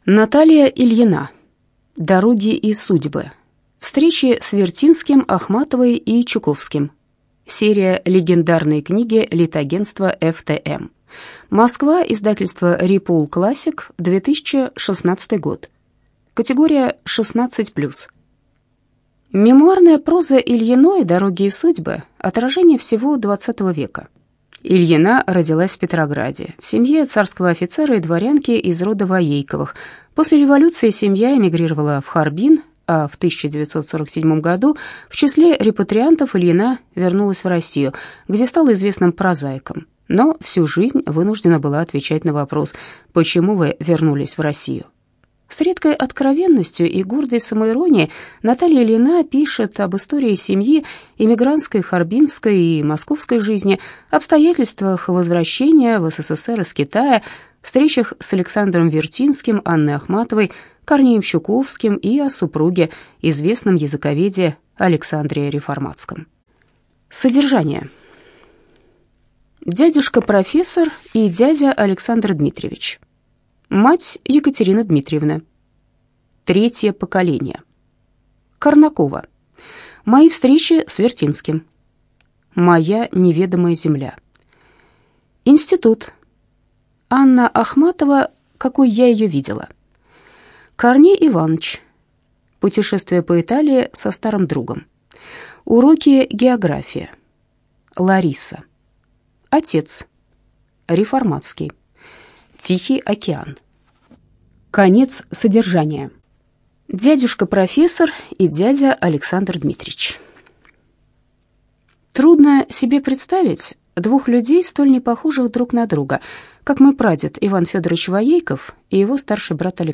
Наталья Ильина. «Дороги и судьбы». Встречи с Вертинским, Ахматовой и Чуковским. Серия «Легендарные книги» литагентства ФТМ. Москва, издательство Рипул Классик, 2016 год. Категория 16+. Мемуарная проза Ильиной «Дороги и судьбы» — отражение всего XX века. Ильина родилась в Петрограде, в семье царского офицера и дворянки из рода Воейковых. После революции семья эмигрировала в Харбин, а в 1947 году в числе репатриантов Ильина вернулась в Россию, где стала известным прозаиком. Но всю жизнь вынуждена была отвечать на вопрос: «Почему вы вернулись в Россию?». С редкой откровенностью и гордой самоиронией Наталья Ильина пишет об истории семьи, эмигрантской, харбинской и московской жизни, обстоятельствах возвращения в СССР из Китая, встречах с Александром Вертинским, Анной Ахматовой, Корнеем Чуковским и о супруге, известном языковеде Александре Реформатском. Содержание. Дядюшка-профессор и дядя Александр Дмитриевич. Мать Екатерина Дмитриевна. Третье поколение. Корнакова. Мои встречи с Вертинским. Моя неведомая земля. Институт. Анна Ахматова, какой я ее видела. Корней Иванович. Путешествие по Италии со старым другом. Уроки географии. Лариса. Отец. Реформатский. Тихий океан. Конец содержания. Дядюшка-профессор и дядя Александр Дмитриевич. Трудно себе представить двух людей, столь не похожих друг на друга, как мой прадед Иван Федорович Воейков и его старший брат Александр.